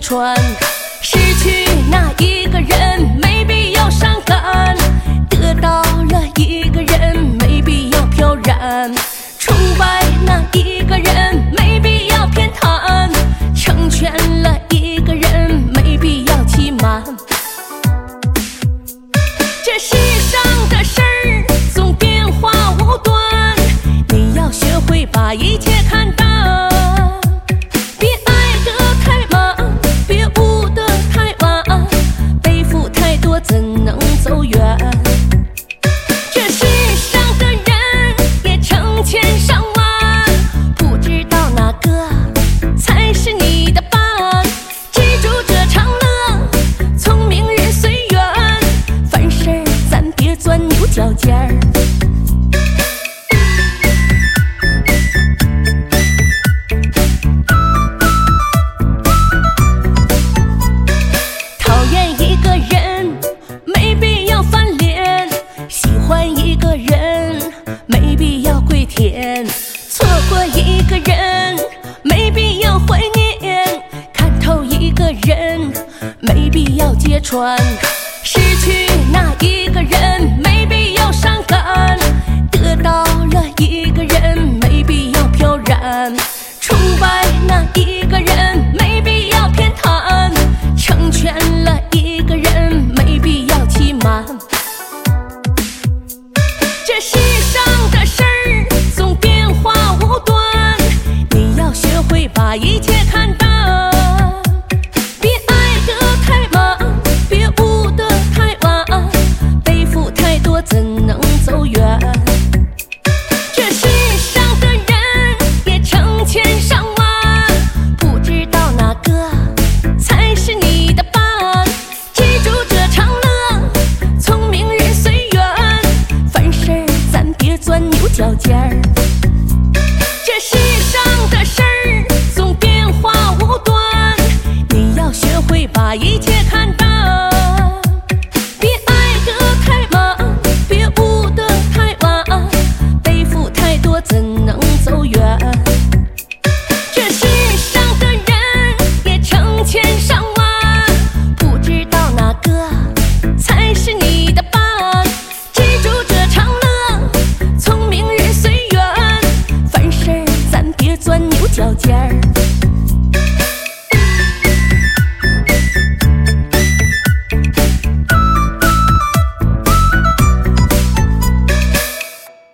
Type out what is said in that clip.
穿。失去那一个人，没必要伤感；得到了一个人，没必要飘然。崇拜那一个人，没必要偏袒；成全了一个人，没必要欺瞒。这世上的事儿总变化无端，你要学会把一切看淡。别爱得太满，别悟得太晚，背负太多怎能走远？这世上的人也成千上万，不知道哪个才是你的伴。知足者常乐，聪明人随缘，凡事咱别钻牛角尖儿。讨厌一个人，没必要翻脸；喜欢一个人，没必要跪舔；错过一个人，没必要怀念；看透一个人，没必要揭穿。